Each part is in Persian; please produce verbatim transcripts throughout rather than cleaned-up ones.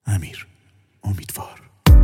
امیر امیدوار.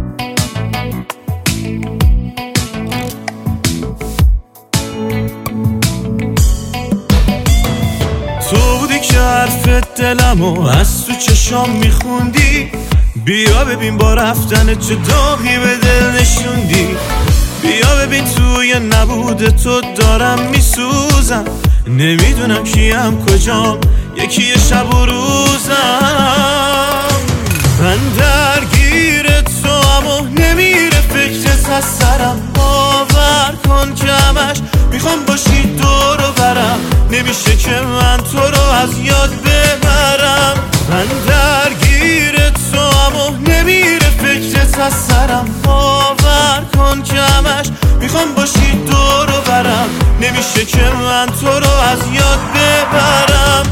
تو بودی که حرف دلمو از تو چشام میخوندی، بیا ببین با رفتن چه داغی به دل نشوندی، بیا ببین توی نبود تو دارم میسوزم، نمیدونم کیم کجام یکی شب و روزم. من درگیر تو اما نمیره فکرت از سرم، باور کن که همش میخوام باشی دور و برم، نمیشه که من تو رو از یاد ببرم. من درگیر تو اما نمیره فکرت از سرم، باور کن که همش میخوام باشی دور و برم، نمیشه که من تو رو از یاد ببرم.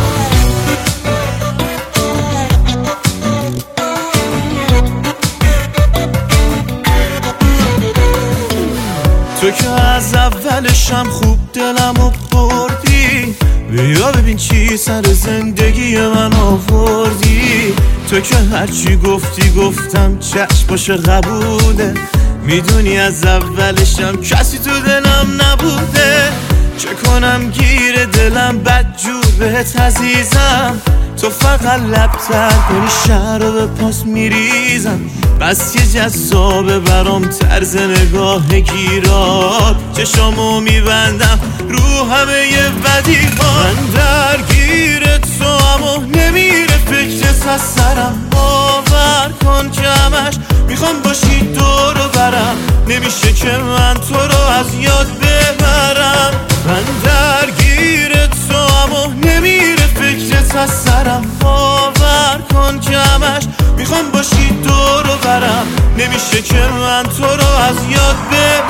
تو که از اولشم خوب دلمو بردی، بیا ببین چی سر زندگی من آوردی. تو که هرچی گفتی گفتم چشم باشه قبوله، میدونی از اولشم کسی تو دلم نبوده. چه کنم گیر دلم بدجور بهت عزیزم، تو فقط لبتر کنی شهر رو به پاس میریزم. بس یه جذابه برام طرز نگاه گیرات، چشامو میبندم رو همه ی بدی ها. من درگیر تو اما نمیره فکرت از سرم، باور کن که همش میخوام باشی دور و برم، نمیشه که من تو رو از یاد ببرم. من درگیر تو اما نمیره فکرت از سرم، باور کن که همش میخوام باشی دور و برم، نمیشه که من تو رو از یاد ببرم.